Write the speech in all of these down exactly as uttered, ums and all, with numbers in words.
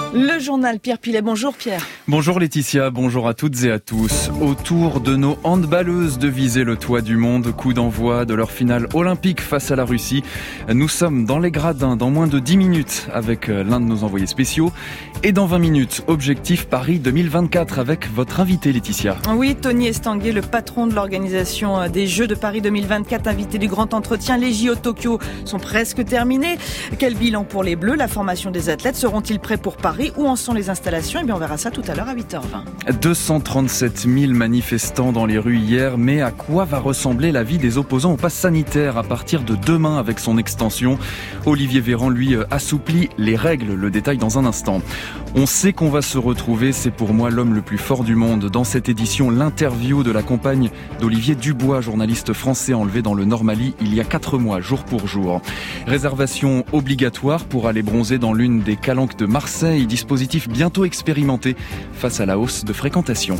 Le journal Pierre Pilet. Bonjour Pierre. Bonjour Laetitia, bonjour à toutes et à tous. Au tour de nos handballeuses de viser le toit du monde, coup d'envoi de leur finale olympique face à la Russie. Nous sommes dans les gradins dans moins de dix minutes avec l'un de nos envoyés spéciaux. Et dans vingt minutes, objectif Paris deux mille vingt-quatre avec votre invité Laetitia. Oui, Tony Estanguet, le patron de l'organisation des Jeux de Paris deux mille vingt-quatre, invité du grand entretien. Les J O de Tokyo sont presque terminés. Quel bilan pour les Bleus? La formation des athlètes, seront-ils prêts pour Paris? Où en sont les installations? Eh bien, on verra ça tout à l'heure à huit heures vingt. deux cent trente-sept mille manifestants dans les rues hier, mais à quoi va ressembler la vie des opposants au pass sanitaire à partir de demain avec son extension? Olivier Véran, lui, assouplit les règles. Le détail dans un instant. On sait qu'on va se retrouver, c'est pour moi l'homme le plus fort du monde. Dans cette édition, l'interview de la compagne d'Olivier Dubois, journaliste français enlevé dans le Nord-Mali il y a quatre mois, jour pour jour. Réservation obligatoire pour aller bronzer dans l'une des calanques de Marseille, dispositif bientôt expérimenté face à la hausse de fréquentation.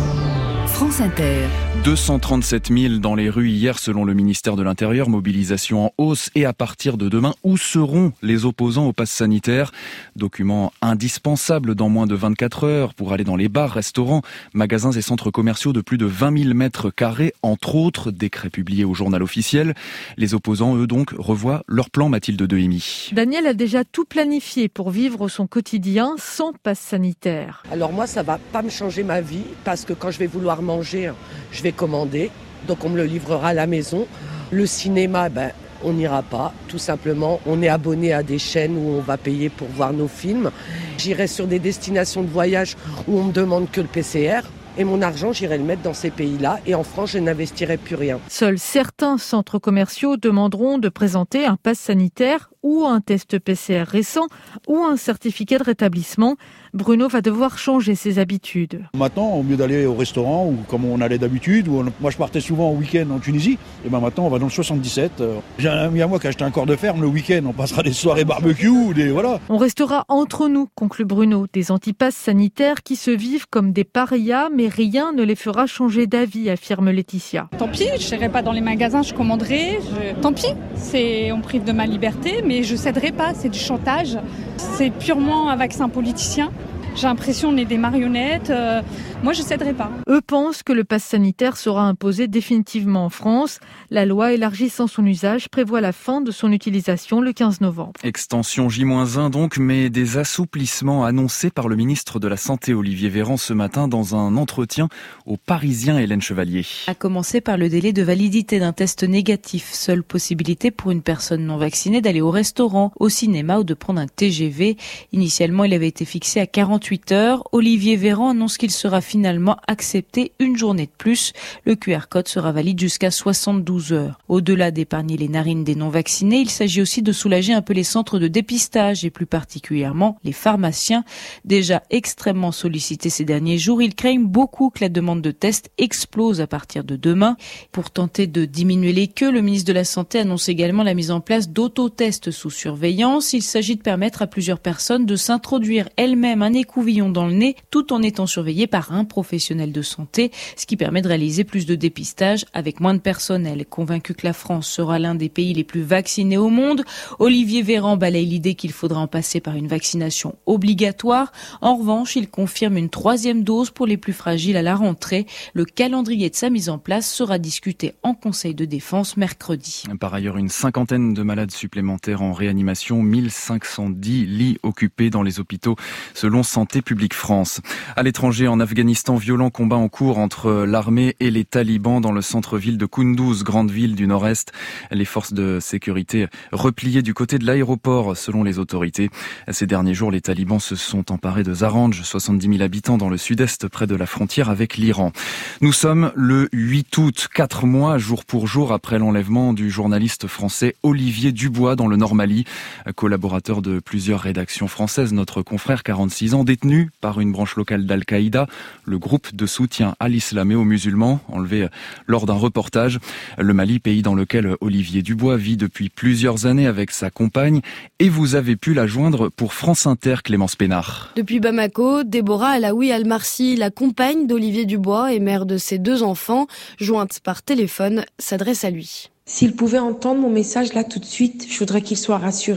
France Inter. deux cent trente-sept mille dans les rues hier selon le ministère de l'Intérieur, mobilisation en hausse. Et à partir de demain, où seront les opposants au pass sanitaire? Document indispensable dans moins de vingt-quatre heures pour aller dans les bars, restaurants, magasins et centres commerciaux de plus de vingt mille mètres carrés, entre autres. Décret publié au journal officiel. Les opposants, eux donc, revoient leur plan, Mathilde Dehemi. Daniel a déjà tout planifié pour vivre son quotidien sans pass sanitaire. Alors moi, ça va pas me changer ma vie parce que quand je vais vouloir manger, je vais commander, donc on me le livrera à la maison. Le cinéma, ben, on n'ira pas, tout simplement. On est abonné à des chaînes où on va payer pour voir nos films. J'irai sur des destinations de voyage où on me demande que le P C R. Et mon argent, j'irai le mettre dans ces pays-là. Et en France, je n'investirai plus rien. Seuls certains centres commerciaux demanderont de présenter un pass sanitaire ou un test P C R récent ou un certificat de rétablissement. Bruno va devoir changer ses habitudes. Maintenant, au lieu d'aller au restaurant ou comme on allait d'habitude, où on, moi je partais souvent au week-end en Tunisie, et ben maintenant on va dans le soixante-dix-sept. J'ai un ami à moi qui a acheté un corps de ferme le week-end, on passera des soirées barbecue, des voilà. On restera entre nous, conclut Bruno, des antipasses sanitaires qui se vivent comme des parias, mais rien ne les fera changer d'avis, affirme Laetitia. Tant pis, je n'irai pas dans les magasins, je commanderai. Je... Tant pis, c'est... on prive de ma liberté, mais je céderai pas, c'est du chantage. C'est purement un vaccin politicien. J'ai l'impression qu'on est des marionnettes. Euh, moi, je ne céderai pas. Eux pensent que le pass sanitaire sera imposé définitivement en France. La loi élargissant son usage prévoit la fin de son utilisation le quinze novembre. Extension J moins un donc, mais des assouplissements annoncés par le ministre de la Santé Olivier Véran ce matin dans un entretien au Parisien Hélène Chevalier. À commencer par le délai de validité d'un test négatif. Seule possibilité pour une personne non vaccinée d'aller au restaurant, au cinéma ou de prendre un T G V. Initialement, il avait été fixé à quarante-huit heures. Olivier Véran annonce qu'il sera finalement accepté une journée de plus. Le Q R code sera valide jusqu'à soixante-douze heures. Au-delà d'épargner les narines des non-vaccinés, il s'agit aussi de soulager un peu les centres de dépistage et plus particulièrement les pharmaciens. Déjà extrêmement sollicités ces derniers jours, ils craignent beaucoup que la demande de tests explose à partir de demain. Pour tenter de diminuer les queues, le ministre de la Santé annonce également la mise en place d'autotests sous surveillance. Il s'agit de permettre à plusieurs personnes de s'introduire elles-mêmes un écouvillon dans le nez tout en étant surveillées par un professionnel de santé, ce qui permet de réaliser plus de dépistage avec moins de personnel. Convaincu que la France sera l'un des pays les plus vaccinés au monde, Olivier Véran balaye l'idée qu'il faudra en passer par une vaccination obligatoire. En revanche, il confirme une troisième dose pour les plus fragiles à la rentrée. Le calendrier de sa mise en place sera discuté en Conseil de défense mercredi. Par ailleurs, une cinquantaine de malades supplémentaires en réanimation, mille cinq cent dix lits occupés dans les hôpitaux selon Santé publique France. À l'étranger, en Afghanistan, violent combat en cours entre l'armée et les talibans dans le centre-ville de Kunduz, grande ville du nord-est. Les forces de sécurité repliées du côté de l'aéroport, selon les autorités. Ces derniers jours, les talibans se sont emparés de Zaranj, soixante-dix mille habitants dans le sud-est, près de la frontière avec l'Iran. Nous sommes le huit août, quatre mois, jour pour jour, après l'enlèvement du journaliste français Olivier Dubois dans le Nord-Mali, collaborateur de plusieurs rédactions françaises. Notre confrère, quarante-six ans, détenu par une branche locale d'Al-Qaïda, le groupe de soutien à l'islam et aux musulmans, enlevé lors d'un reportage. Le Mali, pays dans lequel Olivier Dubois vit depuis plusieurs années avec sa compagne, et vous avez pu la joindre pour France Inter, Clémence Pénard. Depuis Bamako, Déborah Alaoui Al-Marsi, la compagne d'Olivier Dubois et mère de ses deux enfants, jointe par téléphone, s'adresse à lui. S'il pouvait entendre mon message là tout de suite, je voudrais qu'il soit rassuré.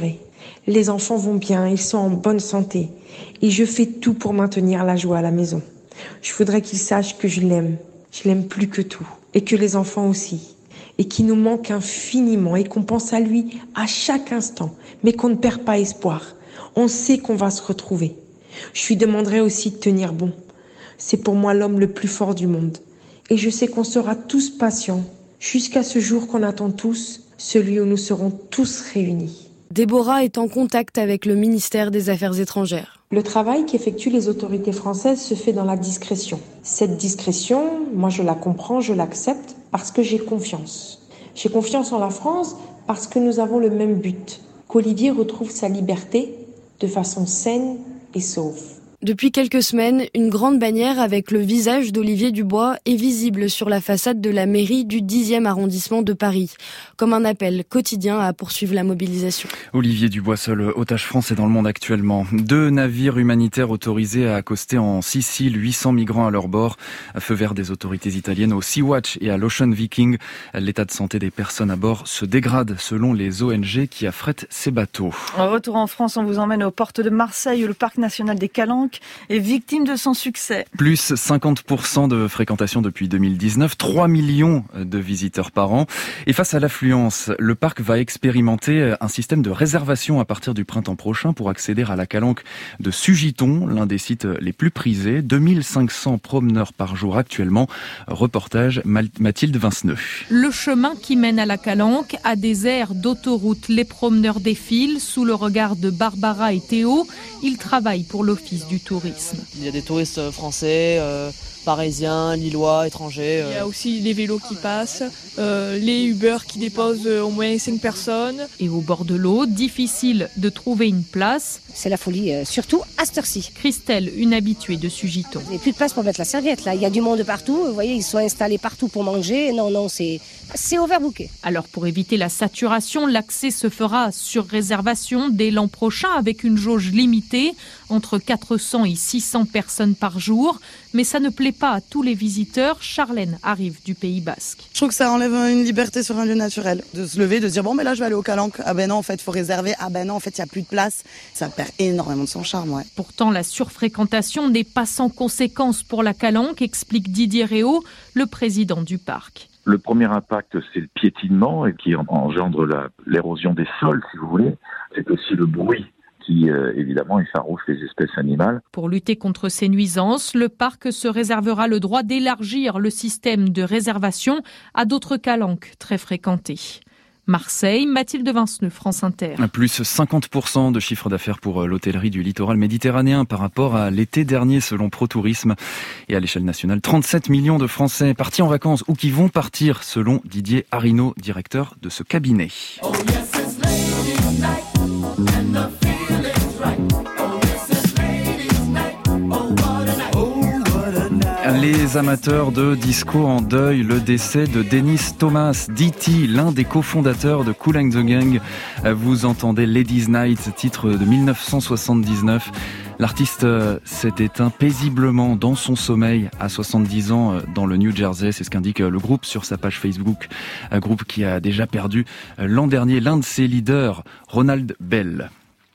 Les enfants vont bien, ils sont en bonne santé. Et je fais tout pour maintenir la joie à la maison. Je voudrais qu'ils sachent que je l'aime. Je l'aime plus que tout. Et que les enfants aussi. Et qu'il nous manque infiniment et qu'on pense à lui à chaque instant. Mais qu'on ne perd pas espoir. On sait qu'on va se retrouver. Je lui demanderai aussi de tenir bon. C'est pour moi l'homme le plus fort du monde. Et je sais qu'on sera tous patients. Jusqu'à ce jour qu'on attend tous. Celui où nous serons tous réunis. Déborah est en contact avec le ministère des Affaires étrangères. Le travail qu'effectuent les autorités françaises se fait dans la discrétion. Cette discrétion, moi je la comprends, je l'accepte parce que j'ai confiance. J'ai confiance en la France parce que nous avons le même but, qu'Olivier retrouve sa liberté de façon saine et sauve. Depuis quelques semaines, une grande bannière avec le visage d'Olivier Dubois est visible sur la façade de la mairie du dixième arrondissement de Paris, comme un appel quotidien à poursuivre la mobilisation. Olivier Dubois, seul otage français dans le monde actuellement. Deux navires humanitaires autorisés à accoster en Sicile, huit cents migrants à leur bord. Feu vert des autorités italiennes au Sea-Watch et à l'Ocean Viking. L'état de santé des personnes à bord se dégrade selon les O N G qui affrètent ces bateaux. En retour en France, on vous emmène aux portes de Marseille où le parc national des Calanques est victime de son succès. Plus cinquante pour cent de fréquentation depuis deux mille dix-neuf, trois millions de visiteurs par an. Et face à l'affluence, le parc va expérimenter un système de réservation à partir du printemps prochain pour accéder à la Calanque de Sugiton, l'un des sites les plus prisés. deux mille cinq cents promeneurs par jour actuellement. Reportage Mathilde Vinceneux. Le chemin qui mène à la Calanque a des aires d'autoroute. Les promeneurs défilent sous le regard de Barbara et Théo. Ils travaillent pour l'Office du tourisme. Il y a des touristes français, euh, parisiens, lillois, étrangers. Euh. Il y a aussi les vélos qui passent, euh, les Uber qui déposent au moins cinq personnes. Et au bord de l'eau, difficile de trouver une place. C'est la folie, euh, surtout à cette heure-ci. Christelle, une habituée de Sugiton. Il n'y a plus de place pour mettre la serviette là. Il y a du monde partout. Vous voyez, ils sont installés partout pour manger. Non, non, c'est, c'est overbooké. Alors pour éviter la saturation, l'accès se fera sur réservation dès l'an prochain avec une jauge limitée, entre quatre cents et six cents personnes par jour. Mais ça ne plaît pas à tous les visiteurs. Charlène arrive du Pays Basque. Je trouve que ça enlève une liberté sur un lieu naturel. De se lever, de se dire bon mais là je vais aller au Calanque. Ah ben non en fait il faut réserver. Ah ben non en fait il n'y a plus de place. Ça perd énormément de son charme. Ouais. Pourtant la surfréquentation n'est pas sans conséquences pour la Calanque, explique Didier Réau, le président du parc. Le premier impact, c'est le piétinement et qui engendre la, l'érosion des sols, si vous voulez. C'est aussi le bruit qui, euh, évidemment, effarouche les espèces animales. Pour lutter contre ces nuisances, le parc se réservera le droit d'élargir le système de réservation à d'autres calanques très fréquentées. Marseille, Mathilde Vinceneux, France Inter. Plus cinquante pour cent de chiffre d'affaires pour l'hôtellerie du littoral méditerranéen par rapport à l'été dernier selon ProTourisme. Et à l'échelle nationale, trente-sept millions de Français partis en vacances ou qui vont partir selon Didier Arinaud, directeur de ce cabinet. Oh yes, it's ladies' night, and the feeling's right. Oh yes, it's ladies' night. Oh what a night. Oh what a night. Les amateurs de disco en deuil, le décès de Dennis Thomas, D T, l'un des cofondateurs de Kool and the Gang. Vous entendez Ladies Night, titre de mille neuf cent soixante-dix-neuf. L'artiste s'est éteint paisiblement dans son sommeil à soixante-dix ans dans le New Jersey. C'est ce qu'indique le groupe sur sa page Facebook. Un groupe qui a déjà perdu l'an dernier l'un de ses leaders, Ronald Bell.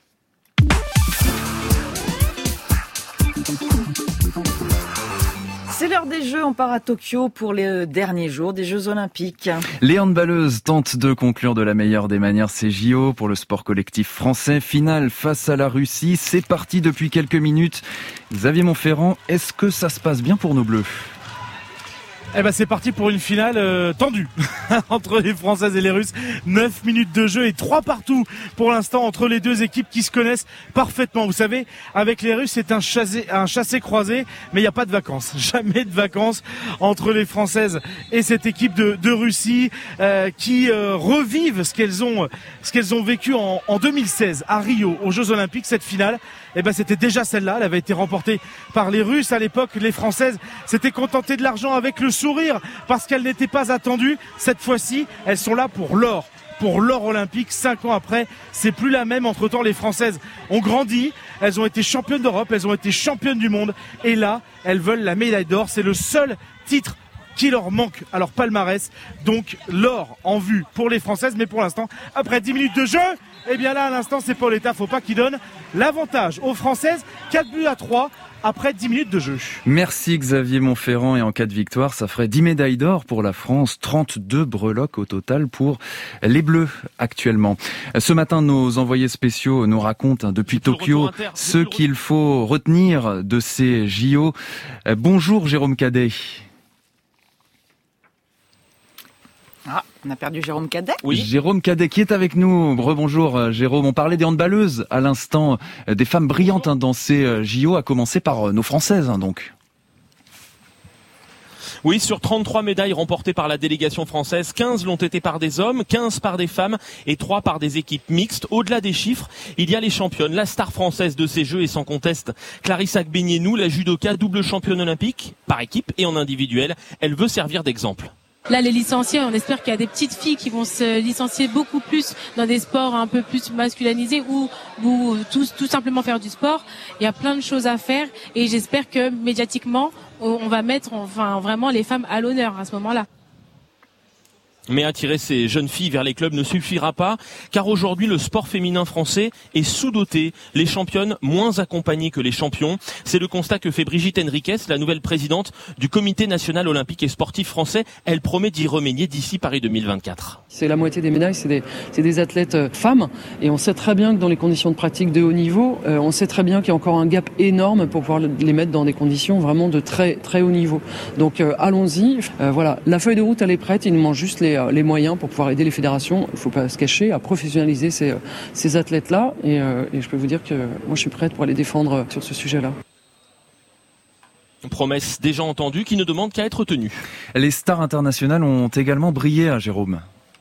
C'est l'heure des Jeux, on part à Tokyo pour les derniers jours des Jeux Olympiques. Les handballeuses tentent de conclure de la meilleure des manières ces J O pour le sport collectif français. Finale face à la Russie, c'est parti depuis quelques minutes. Xavier Montferrand, est-ce que ça se passe bien pour nos Bleus ? Eh ben c'est parti pour une finale euh, tendue entre les Françaises et les Russes. neuf minutes de jeu et trois partout pour l'instant entre les deux équipes qui se connaissent parfaitement. Vous savez, avec les Russes, c'est un chassé, un chassé-croisé, mais il n'y a pas de vacances. Jamais de vacances entre les Françaises et cette équipe de, de Russie euh, qui euh, revivent ce qu'elles ont, ce qu'elles ont vécu en, en deux mille seize à Rio, aux Jeux Olympiques. Cette finale, eh ben c'était déjà celle-là. Elle avait été remportée par les Russes à l'époque. Les Françaises s'étaient contentées de l'argent avec le sourire parce qu'elles n'étaient pas attendues. Cette fois-ci, elles sont là pour l'or. Pour l'or olympique, cinq ans après, c'est plus la même. Entre-temps, les Françaises ont grandi, elles ont été championnes d'Europe, elles ont été championnes du monde. Et là, elles veulent la médaille d'or. C'est le seul titre qui leur manque à leur palmarès. Donc l'or en vue pour les Françaises, mais pour l'instant, après dix minutes de jeu, eh bien là à l'instant c'est Paoletta, faut pas qu'il donne l'avantage aux Françaises, quatre buts à trois après dix minutes de jeu. Merci Xavier Montferrand, et en cas de victoire, ça ferait dix médailles d'or pour la France, trente-deux breloques au total pour les Bleus actuellement. Ce matin, nos envoyés spéciaux nous racontent depuis Tokyo ce qu'il faut retenir de ces J O. Bonjour Jérôme Cadet. Ah, on a perdu Jérôme Cadet. Oui. Jérôme Cadet qui est avec nous. Rebonjour Jérôme. On parlait des handballeuses à l'instant, des femmes brillantes hein, dans ces J O, à commencer par nos Françaises hein, donc. Oui, sur trente-trois médailles remportées par la délégation française, quinze l'ont été par des hommes, quinze par des femmes et trois par des équipes mixtes. Au-delà des chiffres, il y a les championnes. La star française de ces Jeux est sans conteste Clarisse Agbenienou, la judoka, double championne olympique par équipe et en individuel. Elle veut servir d'exemple. Là, les licenciés, on espère qu'il y a des petites filles qui vont se licencier beaucoup plus dans des sports un peu plus masculinisés ou, ou tout, tout simplement faire du sport. Il y a plein de choses à faire et j'espère que médiatiquement, on va mettre enfin vraiment les femmes à l'honneur à ce moment-là. Mais attirer ces jeunes filles vers les clubs ne suffira pas, car aujourd'hui le sport féminin français est sous-doté, les championnes moins accompagnées que les champions. C'est le constat que fait Brigitte Henriquez, la nouvelle présidente du Comité national olympique et sportif français. Elle promet d'y remédier d'ici Paris deux mille vingt-quatre. C'est la moitié des médailles, c'est des, c'est des athlètes femmes, et on sait très bien que dans les conditions de pratique de haut niveau, euh, on sait très bien qu'il y a encore un gap énorme pour pouvoir les mettre dans des conditions vraiment de très très haut niveau. Donc euh, allons-y, euh, voilà, la feuille de route elle est prête, il nous manque juste les les moyens pour pouvoir aider les fédérations, il ne faut pas se cacher, à professionnaliser ces, ces athlètes-là. Et, euh, et je peux vous dire que moi, je suis prête pour aller défendre sur ce sujet-là. Promesse déjà entendue qui ne demande qu'à être tenue. Les stars internationales ont également brillé à Jérôme.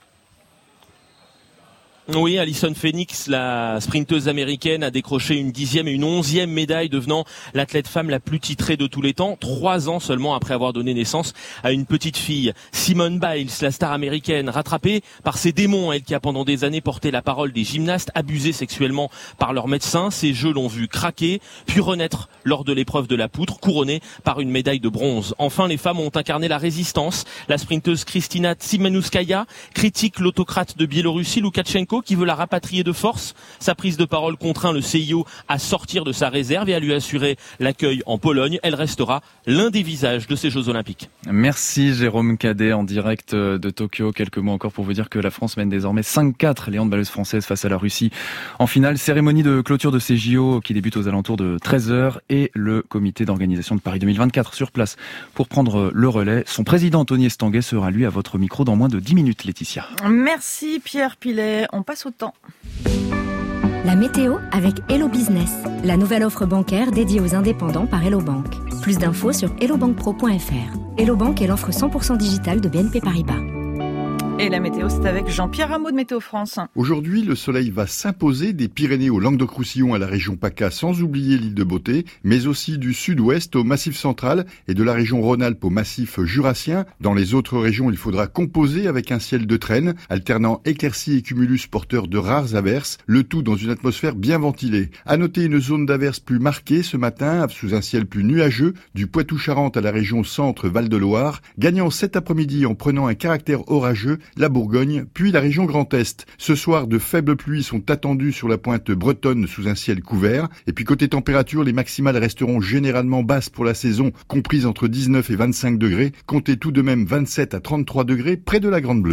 Oui, Alison Phoenix, la sprinteuse américaine, a décroché une dixième et une onzième médaille, devenant l'athlète femme la plus titrée de tous les temps, trois ans seulement après avoir donné naissance à une petite fille. Simone Biles, la star américaine, rattrapée par ses démons, elle qui a pendant des années porté la parole des gymnastes abusés sexuellement par leurs médecins. Ces jeux l'ont vu craquer, puis renaître lors de l'épreuve de la poutre, couronnée par une médaille de bronze. Enfin, les femmes ont incarné la résistance. La sprinteuse Kristina Tsimanouskaya critique l'autocrate de Biélorussie, Loukachenko, qui veut la rapatrier de force. Sa prise de parole contraint le C I O à sortir de sa réserve et à lui assurer l'accueil en Pologne. Elle restera l'un des visages de ces Jeux Olympiques. Merci Jérôme Cadet en direct de Tokyo. Quelques mots encore pour vous dire que la France mène désormais cinq quatre, les handballeuses françaises face à la Russie en finale. Cérémonie de clôture de ces J O qui débute aux alentours de treize heures et le comité d'organisation de Paris deux mille vingt-quatre sur place pour prendre le relais. Son président Tony Estanguet sera lui à votre micro dans moins de dix minutes, Laetitia. Merci Pierre Pilet. On passe au temps. La météo avec Hello Business, la nouvelle offre bancaire dédiée aux indépendants par Hello Bank. Plus d'infos sur hello bank pro point f r. Hello Bank est l'offre cent pour cent digitale de B N P Paribas. Et la météo, c'est avec Jean-Pierre Rameau de Météo France. Aujourd'hui, le soleil va s'imposer des Pyrénées au Languedoc-Roussillon à la région PACA, sans oublier l'île de Beauté, mais aussi du sud-ouest au Massif central et de la région Rhône-Alpes au Massif jurassien. Dans les autres régions, il faudra composer avec un ciel de traîne, alternant éclaircies et cumulus porteurs de rares averses, le tout dans une atmosphère bien ventilée. À noter une zone d'averses plus marquée ce matin, sous un ciel plus nuageux, du Poitou-Charentes à la région centre-Val-de-Loire, gagnant cet après-midi en prenant un caractère orageux, la Bourgogne, puis la région Grand Est. Ce soir, de faibles pluies sont attendues sur la pointe bretonne sous un ciel couvert. Et puis côté température, les maximales resteront généralement basses pour la saison, comprises entre dix-neuf et vingt-cinq degrés. Comptez tout de même vingt-sept à trente-trois degrés près de la Grande Bleue.